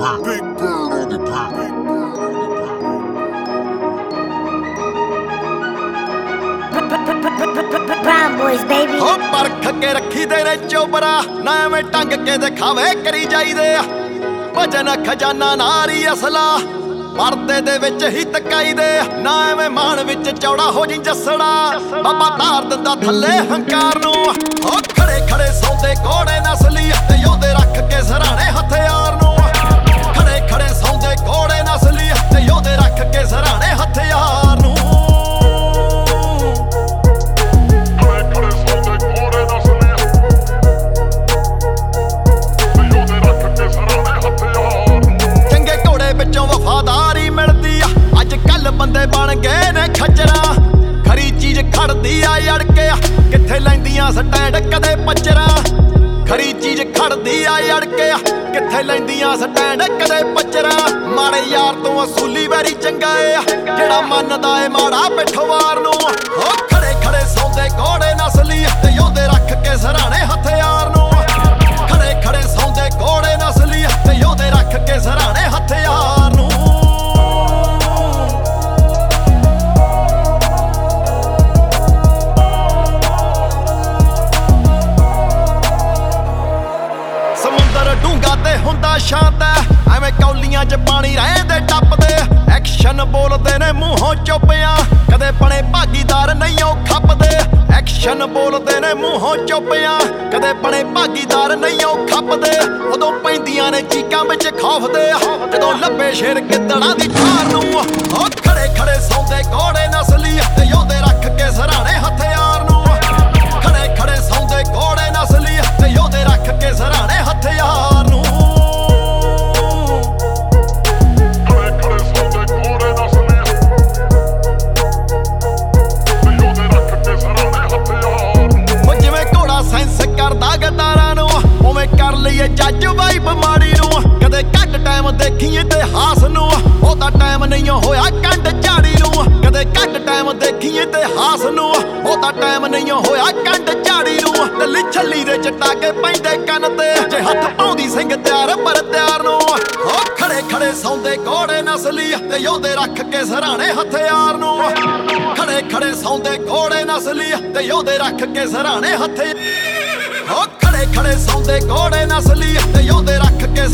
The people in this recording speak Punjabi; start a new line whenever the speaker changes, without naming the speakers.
Brown boys, baby.
ਹੋ ਪਰਖ ਕੇ ਰੱਖੀ ਦੇ ਨੇ ਚੋਬਰਾ ਨਾ ਐਵੇਂ ਟੰਗ ਕੇ ਦਿਖਾਵੇ ਕਰੀ ਜਾਈਦੇ ਆ ਭਜਨ ਖਜ਼ਾਨਾ ਨਾਰੀ ਅਸਲਾ ਪਰਦੇ ਦੇ ਵਿੱਚ ਹੀ ਤਕਾਈ ਦੇ ਨਾ ਐਵੇਂ ਮਾਣ ਵਿੱਚ ਚੌੜਾ ਹੋ ਜੀ ਜੱਸੜਾ ਬਾਬਾ ਧਾਰ ਦਿੰਦਾ ਥੱਲੇ ਹੰਕਾਰ ਨੂੰ ਹੋ ਖੜੇ ਖੜੇ ਸੌਂਦੇ ਕੋੜੇ ਨਸਲੀ ਤੇ ਯੋਧੇ ਰੱਖ ਕੇ ਸਰਾਣੇ ਹਥਿਆਰ ਨੂੰ ਖੜੇ ਖੜੇ ਸੌਂਦੇ ਕੋੜੇ ਨਸਲੀ ਤੇ ਯੋਧੇ ਰੱਖ ਕੇ ਸਰਾਣੇ ਹਥਿਆਰ ਨੂੰ ਵਫਾਦਾਰੀ ਮਿਲਦੀ ਆ ਅੱਜ ਕੱਲ ਬੰਦੇ ਬਣ ਗਏ ਨੇ ਖੱਜਰਾਂ ਖਰੀ ਚੀਜ਼ ਖੜਦੀ ਆ ਅੜ ਕੇ ਕਿੱਥੇ ਲੈਂਦੀਆਂ ਸਟੈਂਡ ਕਦੇ ਪੱਚਰਾਂ ਖਰੀ ਚੀਜ਼ ਖੜਦੀ ਆ ਅੜ ਕੇ ਕਿੱਥੇ ਲੈਂਦੀਆਂ ਸਟੈਂਡ ਕਦੇ ਪੱਚਰਾਂ ਮਾੜੇ ਯਾਰ ਤੋਂ ਅਸੂਲੀ ਵੈਰੀ ਚੰਗਾ ਏ ਜਿਹੜਾ ਮੰਨਦਾ ਏ ਮਾੜਾ ਪਿੱਠਵਾਰ ਨੂੰ ਹੋ ਖੜੇ ਖੜੇ ਸੌਂਦੇ ਕੋੜੇ ਨਸਲੀ ਤੇ ਯੋਧੇ ਰੱਖ ਕੇ ਸਰਾਣੇ ਹਥਿਆਰ ਨੂੰ ਖੜੇ ਖੜੇ ਸੌਂਦੇ ਕੋੜੇ ਨਸਲੀ ਤੇ ਯੋਧੇ ਰੱਖ ਕੇ ਸਰਾਣੇ ਹਥਿਆਰ ਨੂੰ ਡੂੰਗਾ ਤੇ ਹੁੰਦਾ ਸ਼ਾਂਤ ਐਵੇਂ ਕੌਲੀਆਂ 'ਚ ਪਾਣੀ ਰਹਿੰਦੇ ਟੱਪਦੇ ਐਕਸ਼ਨ ਬੋਲਦੇ ਨੇ ਮੂੰਹੋਂ ਚੁੱਪਿਆਂ ਕਦੇ ਬਣੇ ਭਾਗੀਦਾਰ ਨਹੀਂ ਉਹ ਖੱਪਦੇ ਐਕਸ਼ਨ ਬੋਲਦੇ ਨੇ ਮੂੰਹੋਂ ਚੁੱਪਿਆਂ ਕਦੇ ਬਣੇ ਭਾਗੀਦਾਰ ਨਹੀਂ ਉਹ ਖੱਪਦੇ ਉਦੋਂ ਪੈਂਦੀਆਂ ਨੇ ਚੀਕਾਂ ਵਿੱਚ ਖੌਫ ਦੇ ਜਦੋਂ ਲੱਭੇ ਸ਼ੇਰ ਗਿੱਦੜਾਂ ਦੀ ਠਾਰ ਨੂੰ ਉਹ ਖੜੇ ਖੜੇ ਸੌਂਦੇ ਕੋੜੇ ਨਸਲੀ ਤੇ ਯੋਧੇ ਰੱਖ ਕੇ ਸਰਾਣੇ ਹਥਿਆਰ ਨੂੰ ਖੜੇ ਖੜੇ ਸੌਂਦੇ ਕੋੜੇ ਨਸਲੀ ਤੇ ਯੋਧੇ ਰੱਖ ਕੇ ਸਰਾਣੇ ਹਥਿਆਰ ਨੂੰ ਜਿਵੇਂ ਘੋੜਾ ਸੈਂਸ ਕਰਦਾ ਗਦਾਰਾਂ ਨੂੰ ਉਵੇਂ ਕਰ ਲਈਏ ਜੱਜ ਵਾਈਬ ਮਾੜੀ ਨੂੰ ਕਦੇ ਘੱਟ ਟਾਈਮ ਦੇਖੀਏ ਇਤਿਹਾਸ ਨੂੰ ਉਹਦਾ ਟਾਈਮ ਨਹੀਂ ਹੋਇਆ ਕੰਡ ਝਾੜੀ ਨੂੰ ਕਦੇ ਘੱਟ ਟਾਈਮ ਦੇਖੀਏ ਇਤਿਹਾਸ ਨੂੰ ਉਹਦਾ ਟਾਈਮ ਨਹੀਂ ਹੋਇਆ ਕੰਡ ਝਾੜੀ ਨੂੰ ਲੱਲੀ ਛੱਲੀ ਦੇ ਚਟਾ ਕੇ ਪੈਂਦੇ ਕੰਨ ਤੇ ਜੇ ਹੱਥ ਪਾਉਂਦੀ ਸਿੰਘ ਤਿਆਰ ਪਰ ਤਿਆਰ ਨੂੰ ਹੋ ਖੜੇ ਖੜੇ ਸੌਂਦੇ ਕੋੜੇ ਨਸਲੀ ਤੇ ਯੋਧੇ ਰੱਖ ਕੇ ਸਰਾਣੇ ਹਥਿਆਰ ਨੂੰ ਖੜੇ ਖੜੇ ਸੌਂਦੇ ਕੋੜੇ ਨਸਲੀ ਤੇ ਯੋਧੇ ਰੱਖ ਕੇ ਸਰਾਣੇ ਹਥਿਆਰ ਹੋ ਖੜੇ ਖੜੇ ਸੌਂਦੇ ਕੋੜੇ ਨਸਲੀ ਤੇ ਯੋਧੇ ਰੱਖ ਕੇ